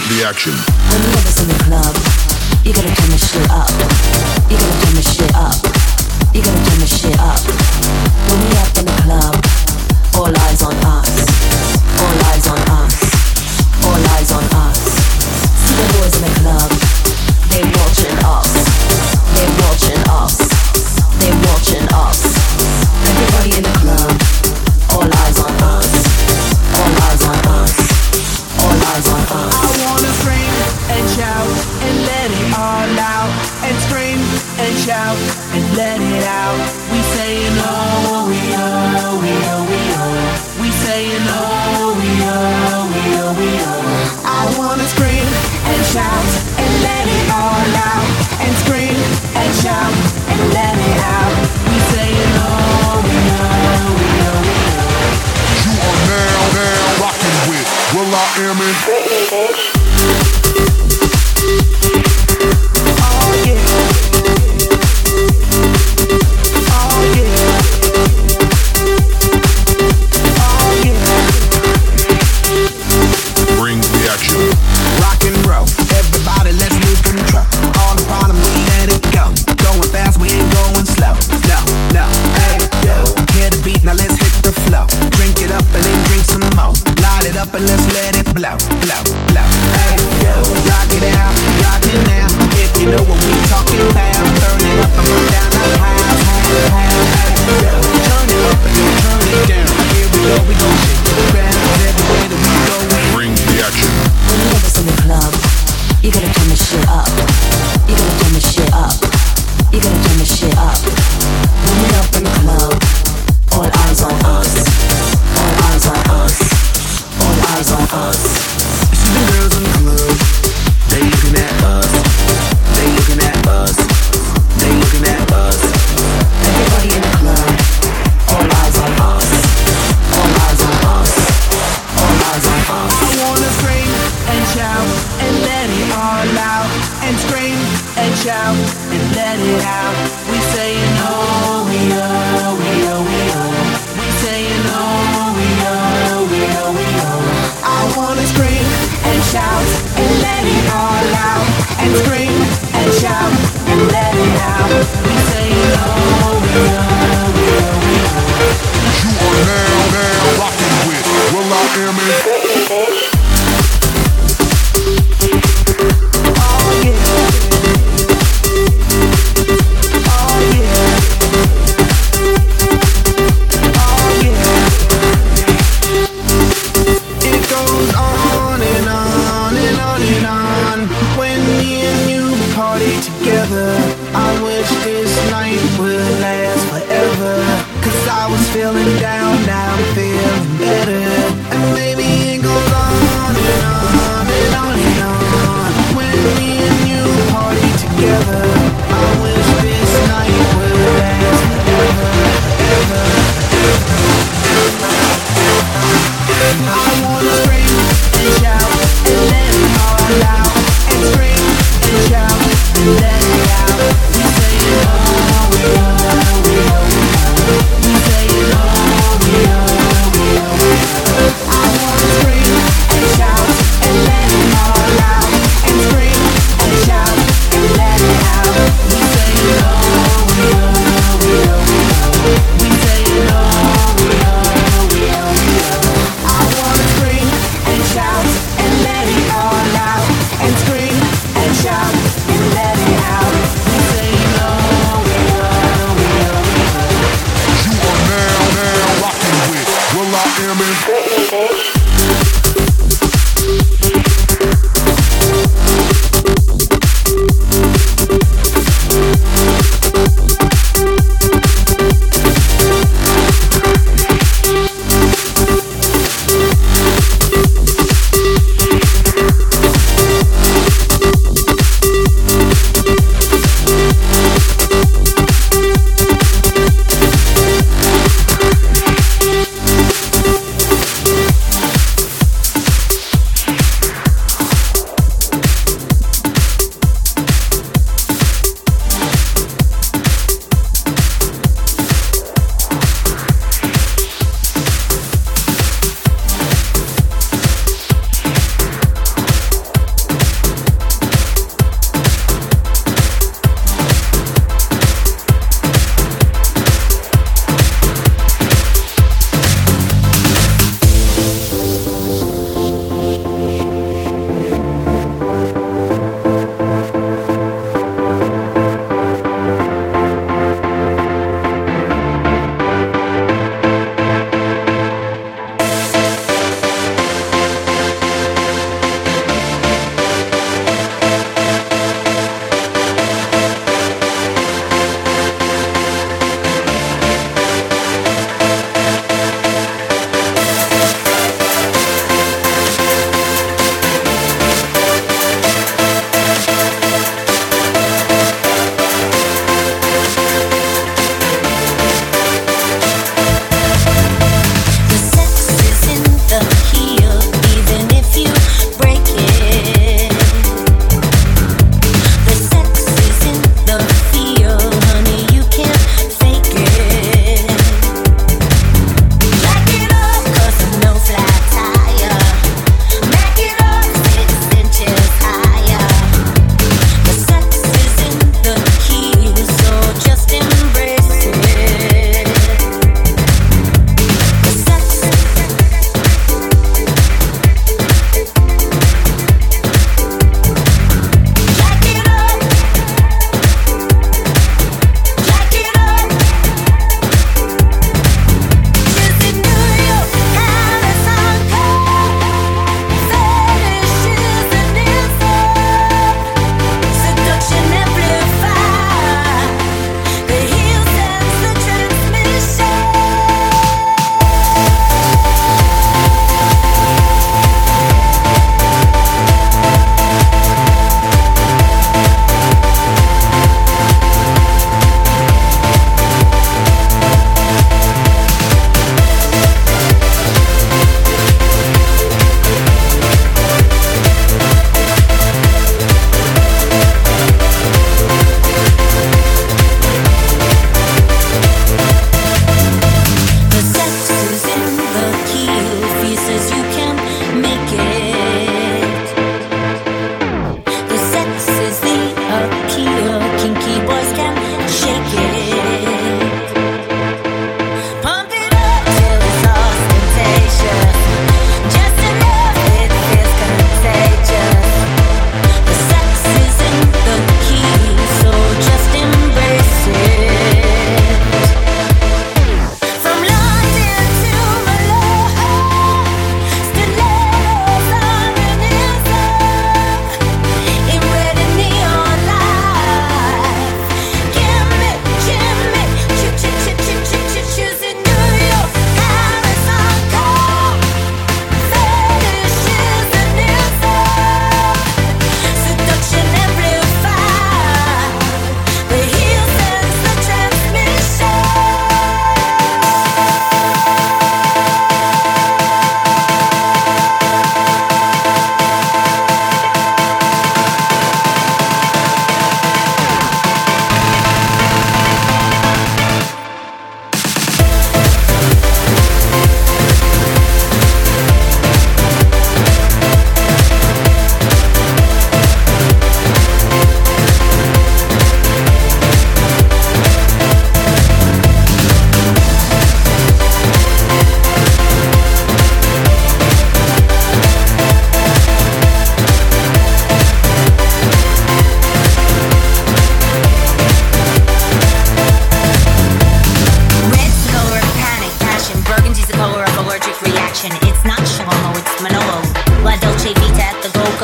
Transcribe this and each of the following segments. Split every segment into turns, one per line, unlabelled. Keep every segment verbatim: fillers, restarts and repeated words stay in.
the action.
When you ever in the club, you gotta turn the shit up. You gotta turn the shit up. You gotta turn the shit up. When we up in the club, all eyes on us. All eyes on us. All eyes on us. See the boys in the club, they watching us. They watching us. They watching us. Everybody in the club, all eyes on us. All eyes on us. All eyes on us.
I wanna scream and shout and let it all out. And scream and shout and let it out. We saying oh, we oh, we oh, we oh. We saying oh, we oh, we oh, we oh. I wanna scream and shout and let it all out. And scream and shout and let it out. We saying oh, we oh, we oh, we oh.
You are now, now rocking with Will I Am in
Britney, bitch.
Oh yeah. Oh yeah. Oh yeah.
Bring the action.
Rock and roll, everybody let's lose control. All the bottom, we let it go. Going fast, we ain't going slow. No, no, hey, yo. Hear the beat, now let's hit the flow. Drink it up and then drink some more. Light it up and let's let it blow, blow, blow. Hey, yo. Rock it out, rock it now. If you know what we talking about, turn it up and put down the house, house, house. Hey, yo. Turn it up and then turn it down. Here we go, we gon' shake the ground. Everywhere that we go, we
Bring the action.
When you ever in the club, you gotta turn the shit up. You gotta turn the shit up. You gotta turn the shit up. When we up in the club, all eyes on us. All eyes on us. All eyes on us.
see the girls in the club. They looking at us. They looking at us. They looking at us.
Everybody in the club, all eyes on us. All eyes on us. All eyes on us.
I wanna scream and shout and let it all out. And scream and shout and let it out. We saying oh, we oh, we oh, we oh. We saying oh, we oh, we oh, we oh. I wanna scream and shout and let it all out. And scream and shout and let it out. We saying oh, we oh, we oh, we oh.
You are now, now rocking with Will I Am in
Britney, bitch.
Oh yeah. Oh yeah. Oh yeah. It goes on and on and on and on. When me and you party together, I wish this night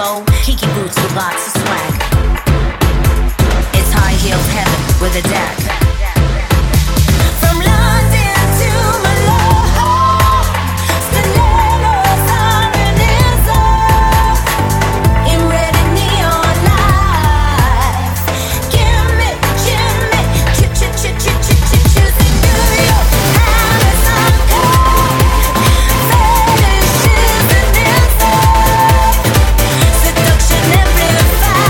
go. Kiki boots with lots of swag. It's high heels heaven with a deck. From London to Malone, stilettos are an insult. In red and neon lights, gimme, gimme, ch ch ch ch ch ch choosing New York, Amazon code. Fetish is an insult. Seduction amplified.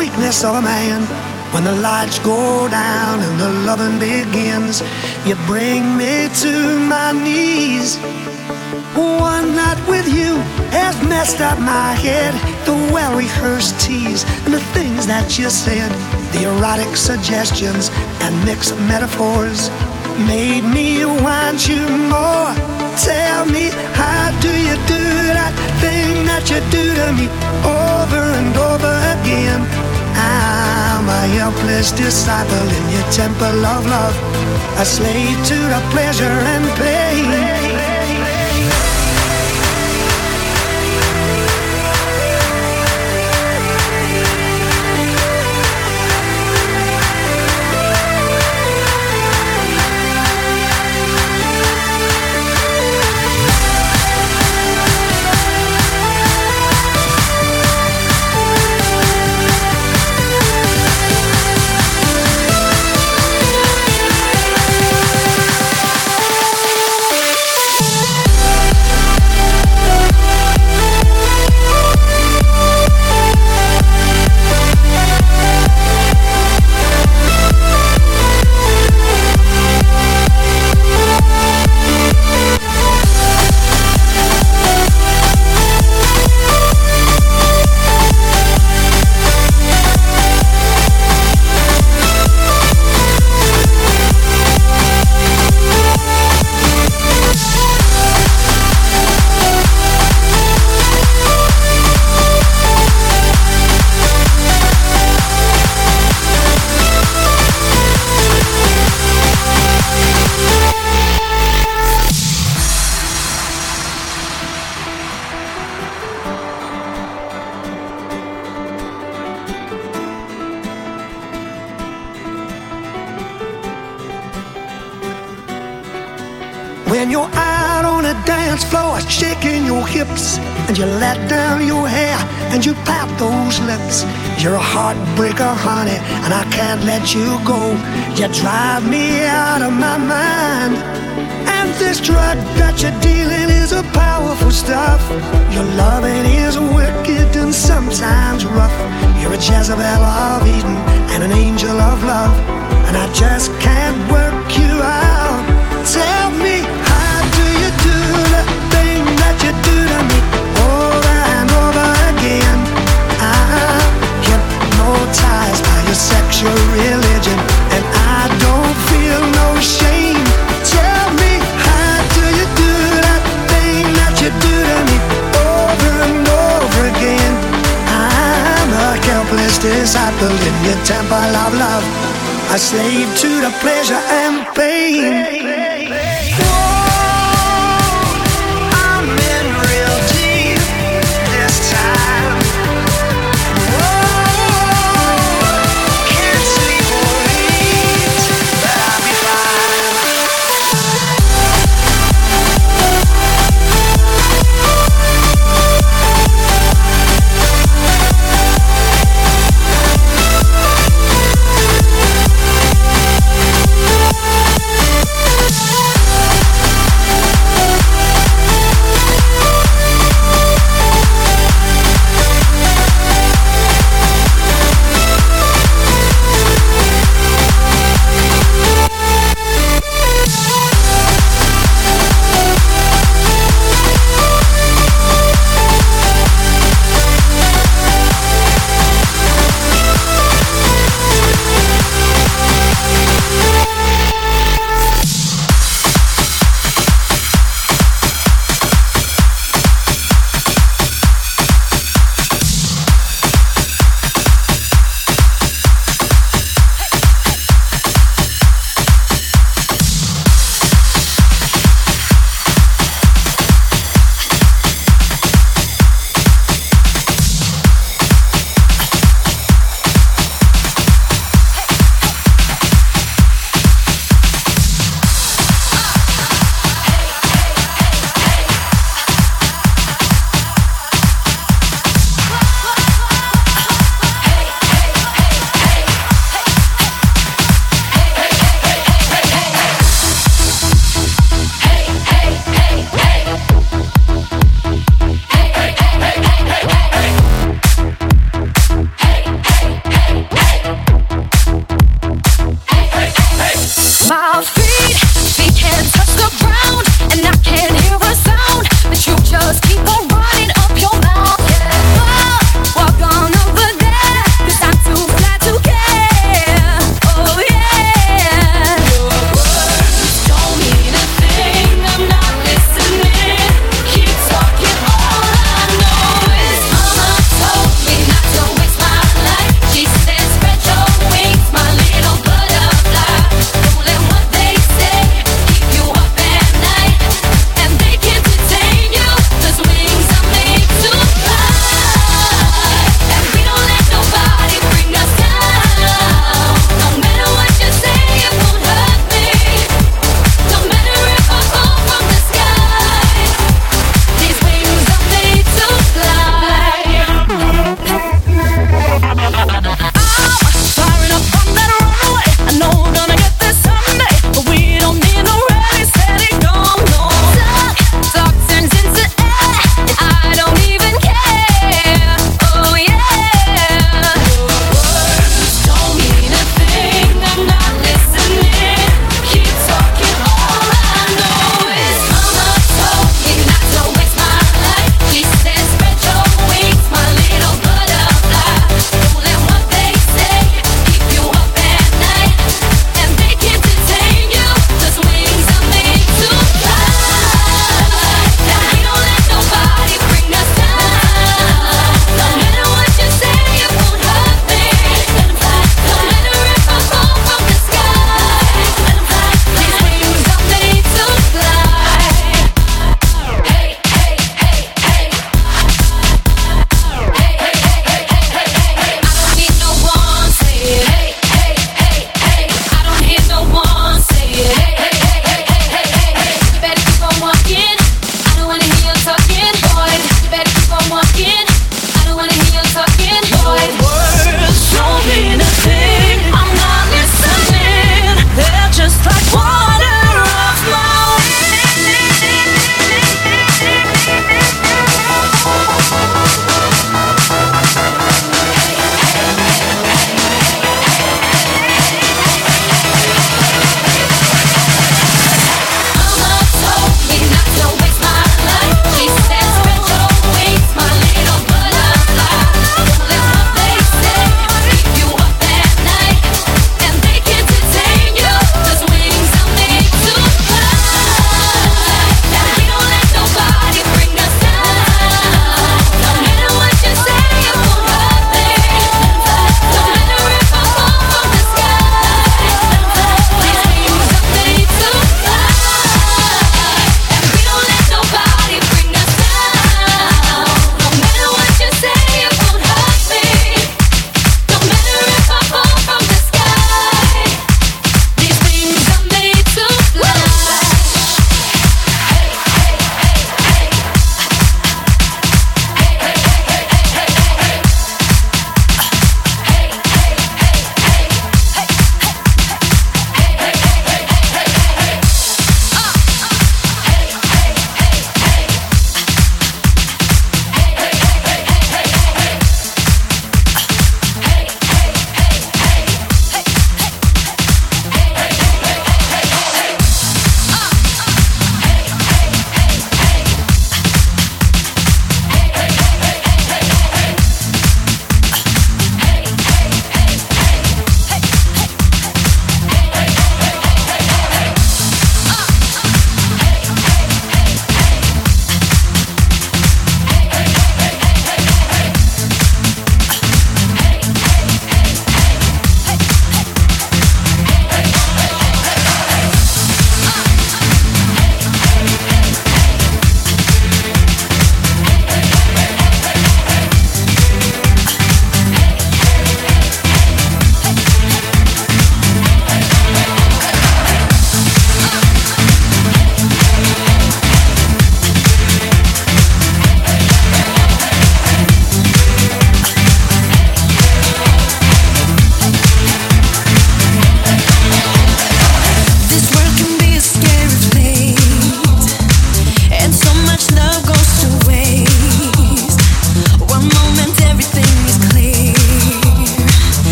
weakness of a man. When the lights go down and the loving begins, you bring me to my knees. One night with you has messed up my head. The well-rehearsed tease and the things that you said, the erotic suggestions and mixed metaphors made me want you more. Tell me, how do you do that thing that you do to me over and over again? I'm a helpless disciple in your temple of love, a slave to the pleasure and pain. When you're out on a dance floor, shaking your hips, and you let down your hair, and you pout those lips. You're a heartbreaker, honey, and I can't let you go. You drive me out of my mind. And this drug that you're dealing is a powerful stuff. Your loving is wicked and sometimes rough. You're a Jezebel of Eden and an angel of love, and I just can't work you out. Tell me, how do you do the thing that you do to me over and over again? I'm hypnotized by your sexual religion, and I don't feel no shame. Tell me, how do you do that thing that you do to me over and over again? I'm a helpless disciple in your temple of love, a slave to the pleasure and pain.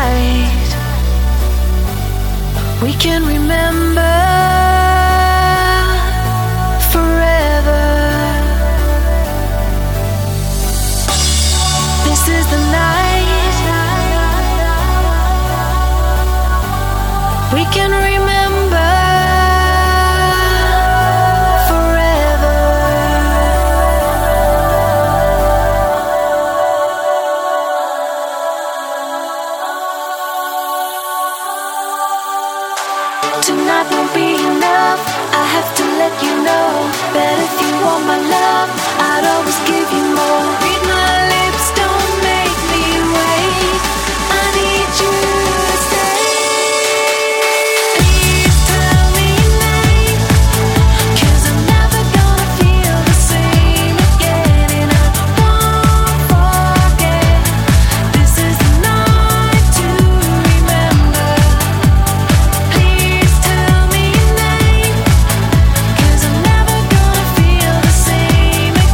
night we can remember forever. This is the night we can remember forever. Tonight won't be enough, I have to let you know that if you want my love, I'd always give you more. Read my lips, don't make me wait, I need you to stay. Please tell me your name, 'cause I'm never gonna feel the same again. And I won't forget, this is the night to remember. Please tell me your name, 'cause I'm never gonna feel the same again.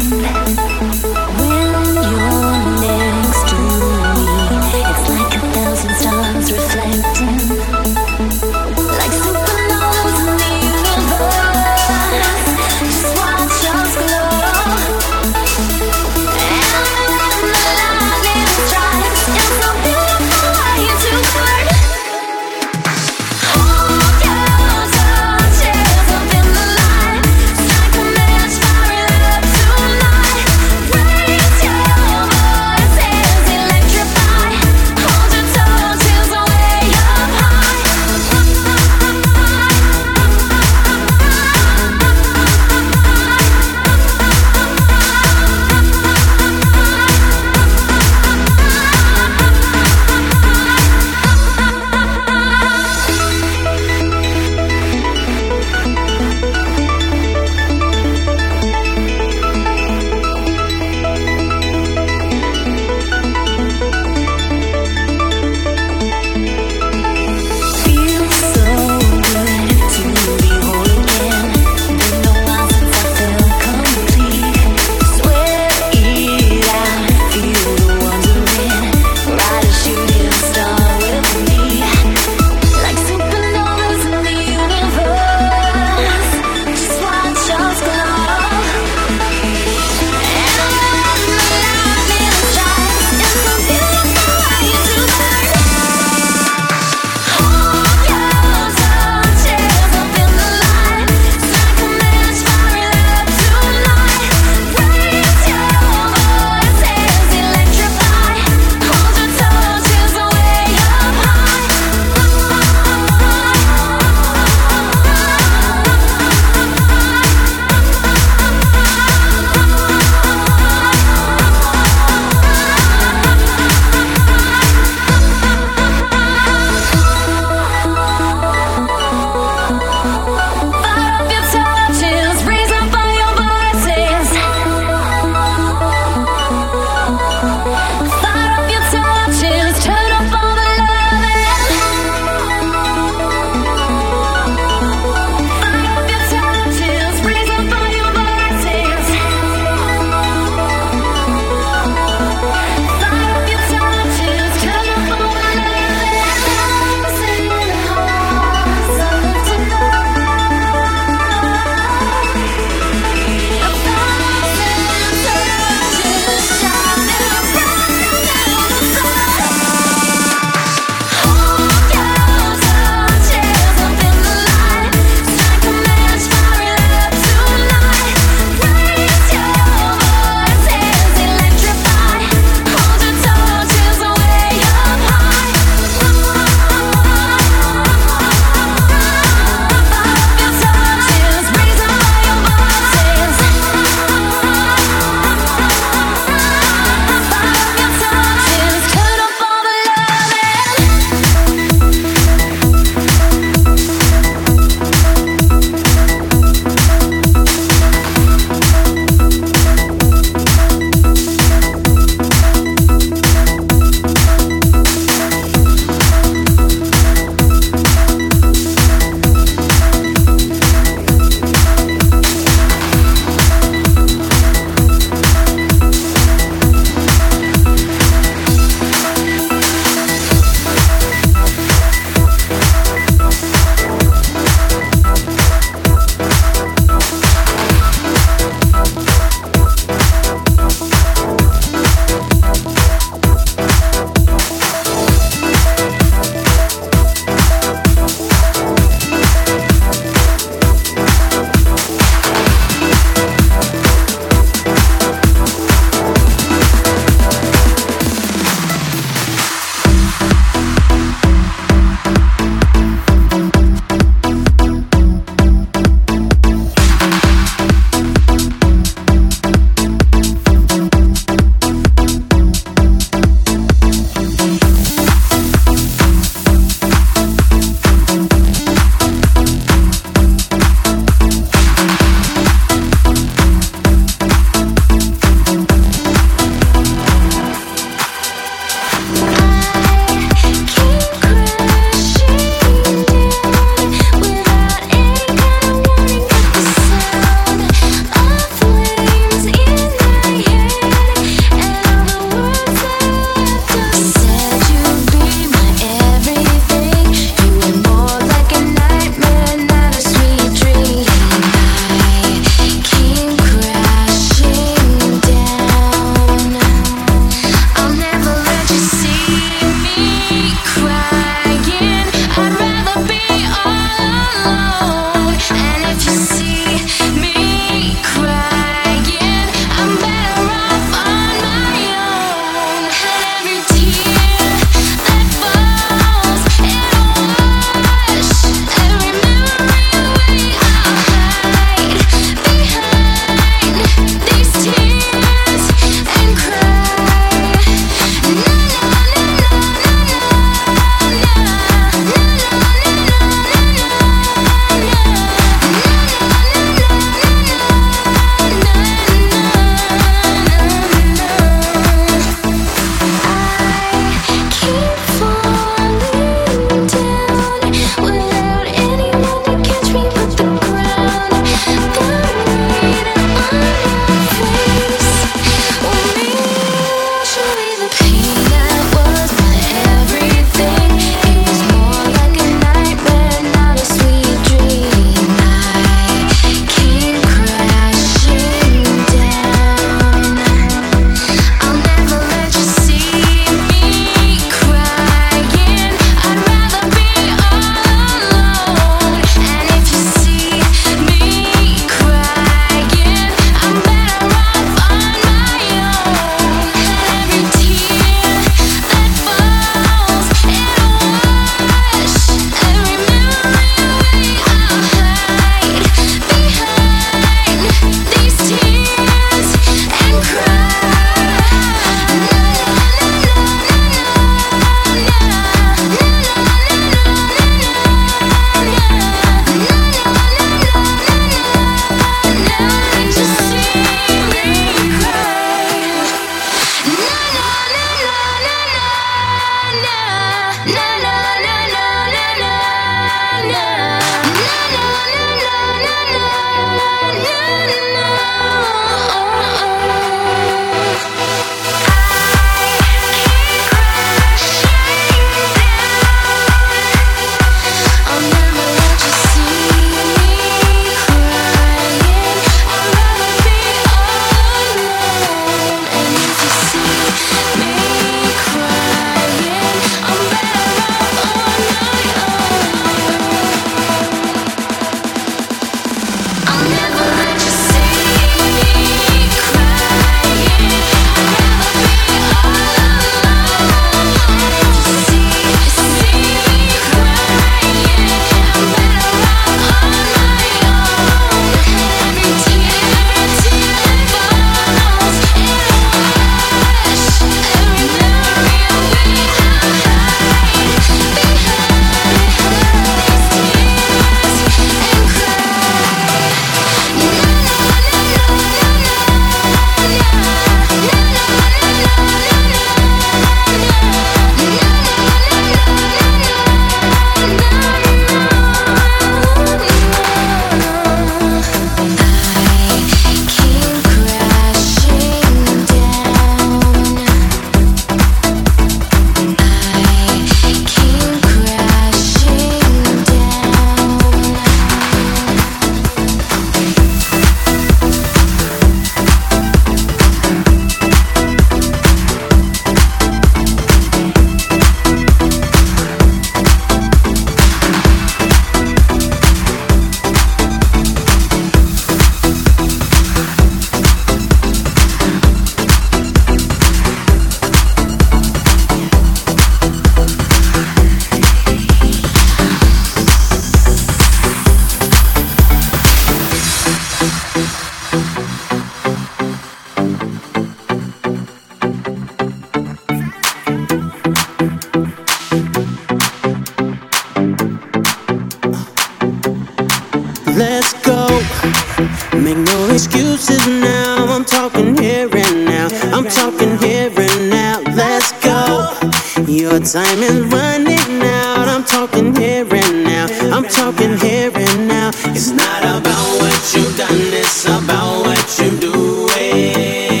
excuses now. I'm talking here and now. I'm talking here and now. Let's go. Your time is running out. I'm talking here and now. I'm talking here and now. It's not about what you've done, it's about what you're doing.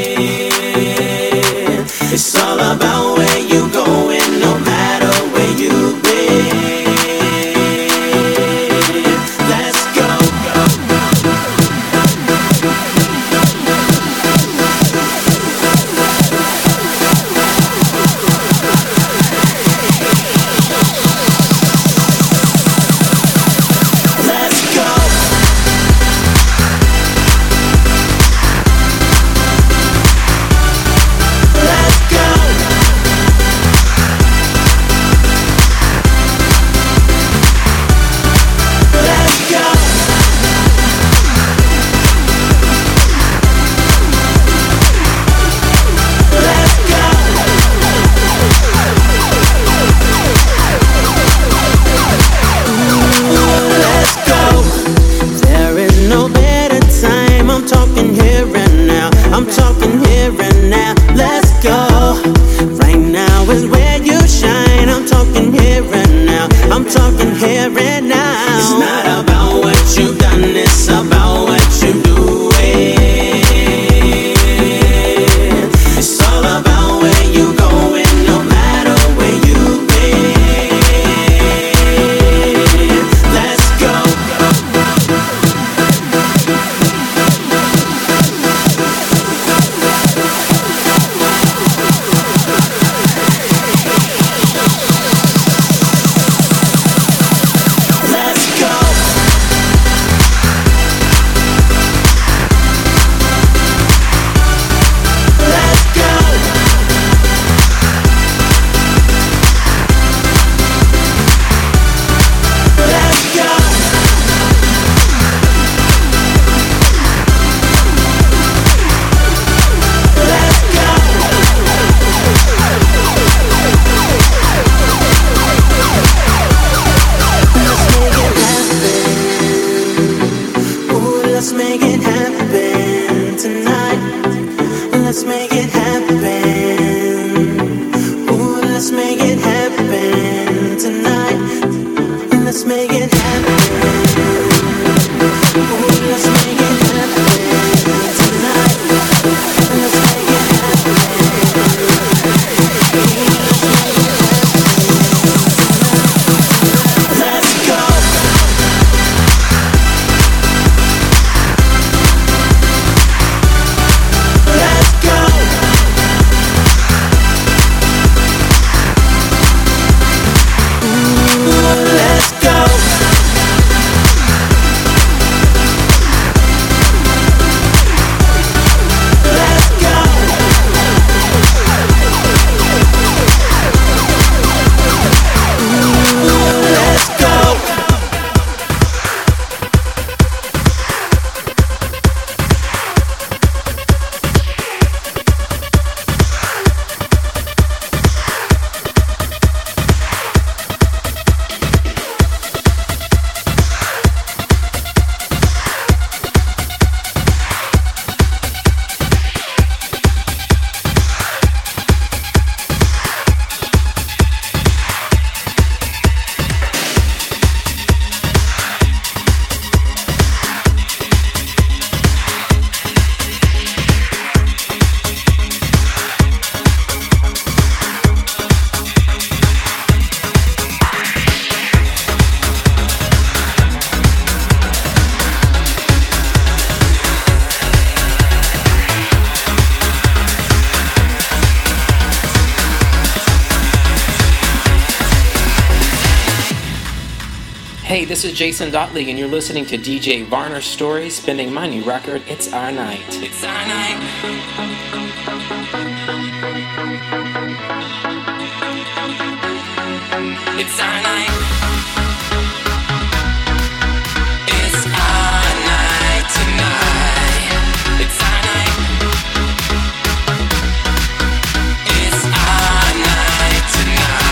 It's all about where you're going, no matter where you've been. Let's go.
Hey, this is Jason Dotley, and you're listening to D J Varner Story, spinning my new record, It's Our Night. It's our night. It's our night. It's our night tonight. It's our night. It's our night tonight.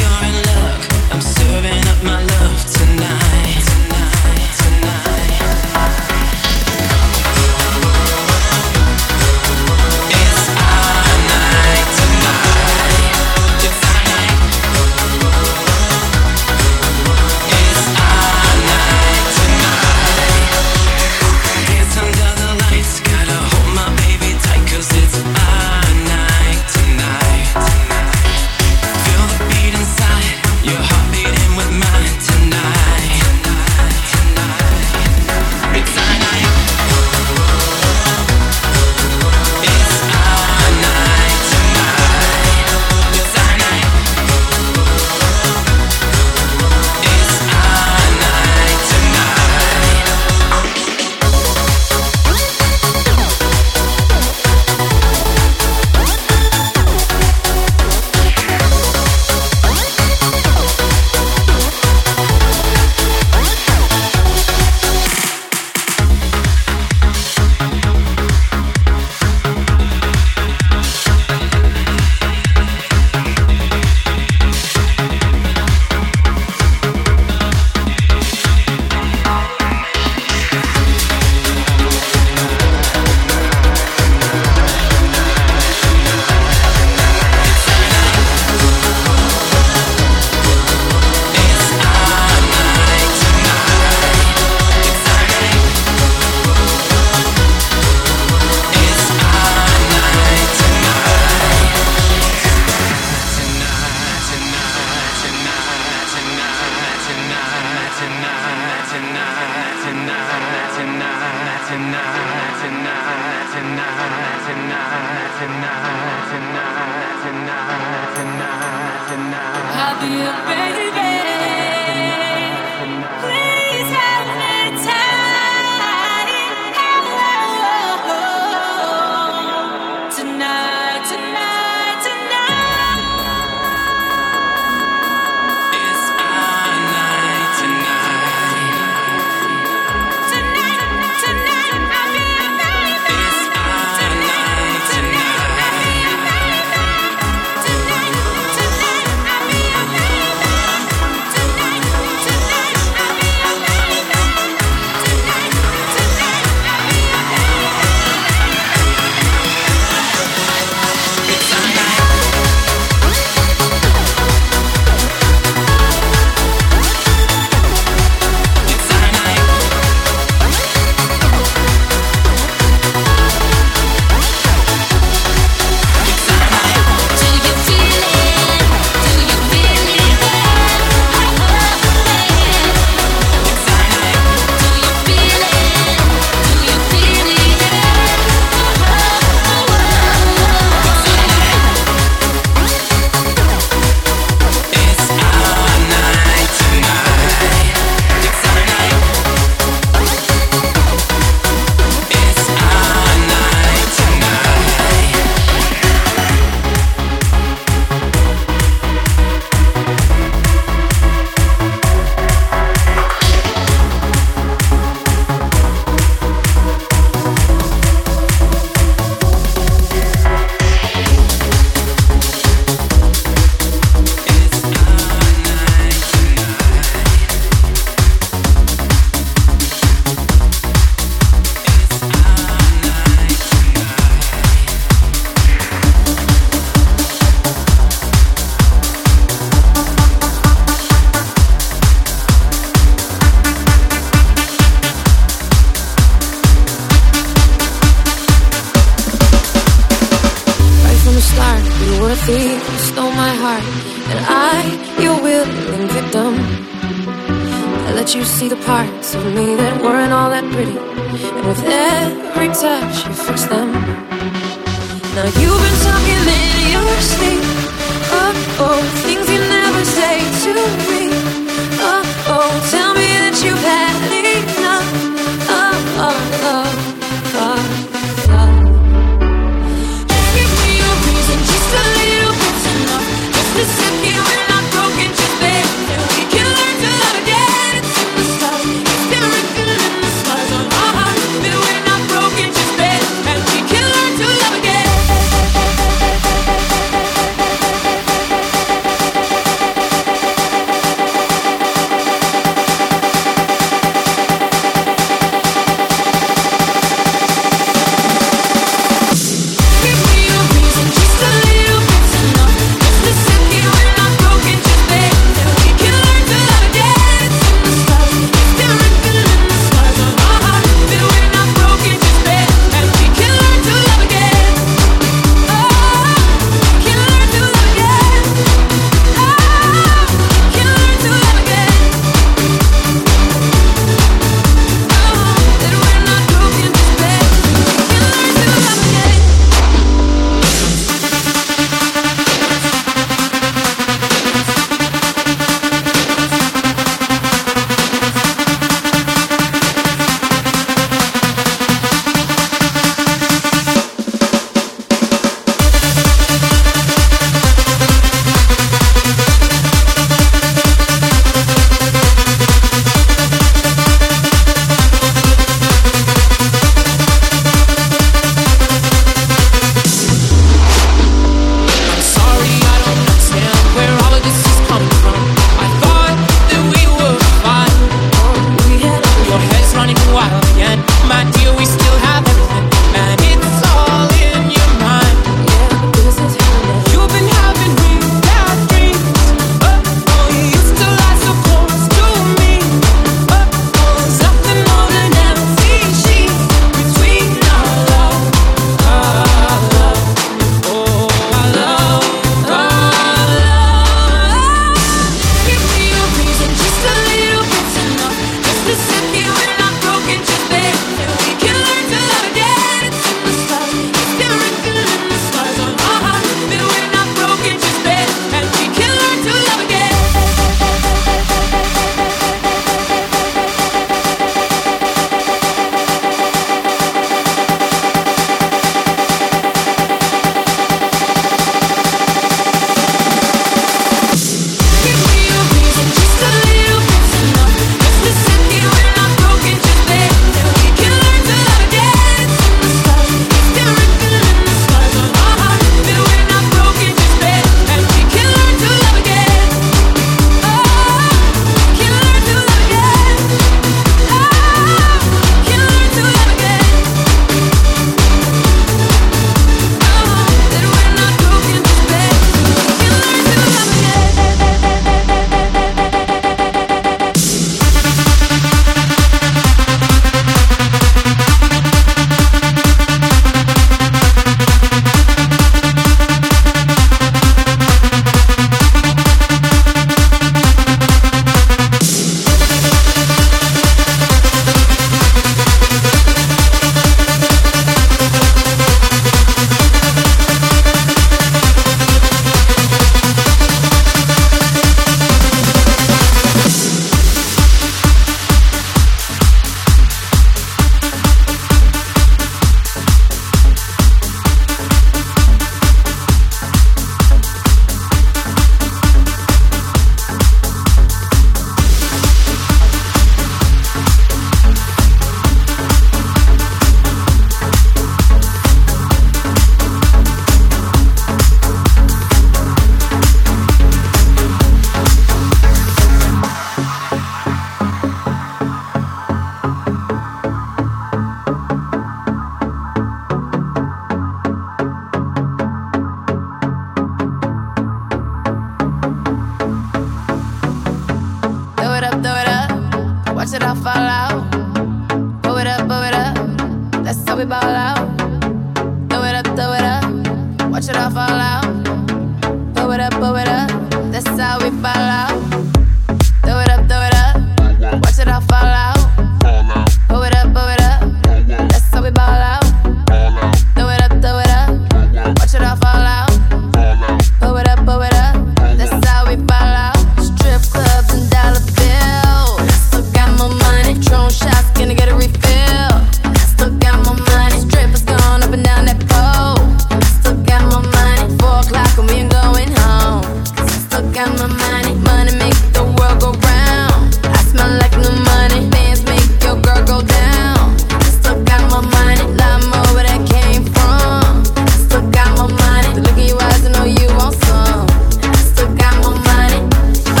we ball out. Throw it up, throw it up. Watch it all fall out. Pull it up, pull it up. That's how we ball out. Throw it up, throw it up. Watch it all fall out. Pull it up, pull it up. That's how we ball out. Throw it up, throw it up. Watch it all fall out. Pull it up, pull it up. That's how we ball out. Strip clubs and dollar bills. Still got more money. Patron shots, gonna get a refill. Still got more money. Strippers going up and down that pole. Still got more money. Four o'clock and we ain't going home. Still got more money. Money make the world go round. I smell like new money. Bands make your girl go down. Still got more money. Lot more where that came from. Still got more money. To look in your eyes and know you want some. Still got more money. Oh,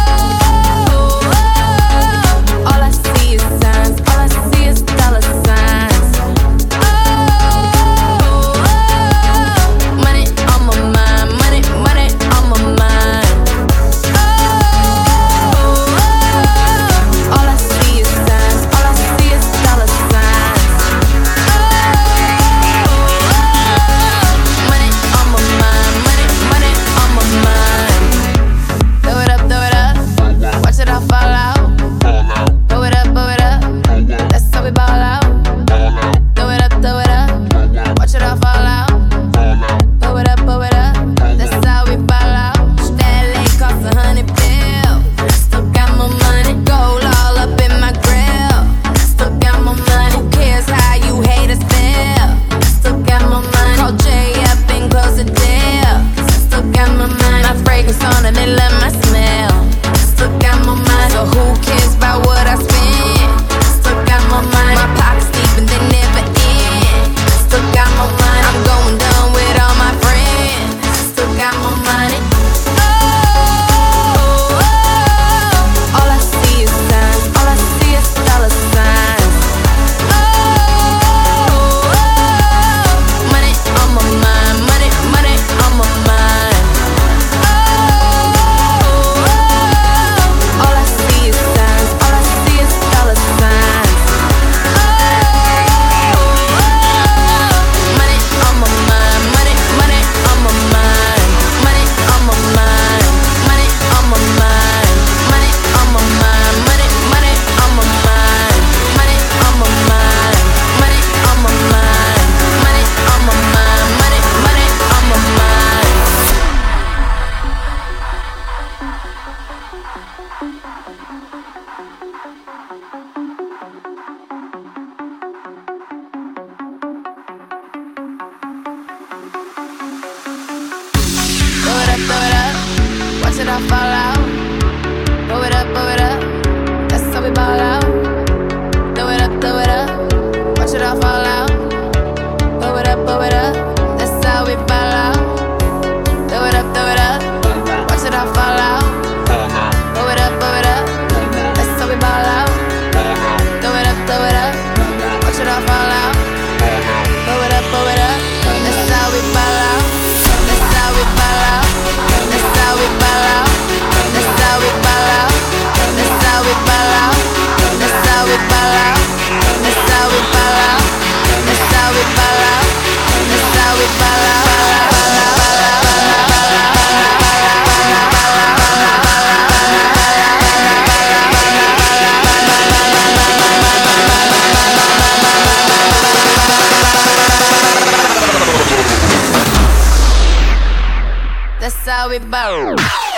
oh, oh. All I see is signs. All I see is dollar signs. Oh, oh, oh. Money on my mind. Money, money on my mind. Oh, oh, oh. All I see is signs. All I see is dollar signs. Oh, oh, oh. Money on my mind. Money, money on my mind. Throw it up, throw it up. Watch it all fall out. Throw it up, throw it up. That's how we ball out. Throw it up, throw it up. Watch it all fall out. Throw it up, throw it up. That's how we ball out. That lane cost a hundred bill. Still got more money. Gold all up in my grill. Still got more money. Who cares how you haters feel? Still got more money. Call Jay up and close the deal. Still got more money. My fragrance on and they love my smell. Still got more money. So who cares about what I spend? Still got more money. My pockets deep and they never end. Still got more money. I'm going down with all my friends. Still got more money. Oh, oh, oh. All I see is signs. All I see is dollar signs. Oh, oh, oh. Money on my mind. Money, money on my mind. Oh, oh, oh. All I see is signs. All I see is dollar signs. Oh, oh, oh. Money on my mind. Money, money on my mind. Money on my mind. Money on my mind. Money on my mind. Money, money on my mind. Money on my mind. Money on my mind. Money on my mind. Money, money on my mind. Throw it up, throw it up. Watch it all fall out. Throw it up, throw it up. That's how we ball out. Throw it up, throw it up. Watch it all fall out. Throw it up, throw it up. That's how we ball out. Throw it up, throw it up. Watch it all fall out. Throw it up, throw it up. That's how we ball out. Throw it up, throw it up. Watch it all fall out. Throw it up, throw it up. That's how we ball out. That's how we ball out. That's how we ball out. That's how we ball out. That's how we ball out. That's how we ball out. That's how we ball out. That's how we ball out. That's how we ball out. That's how we ball.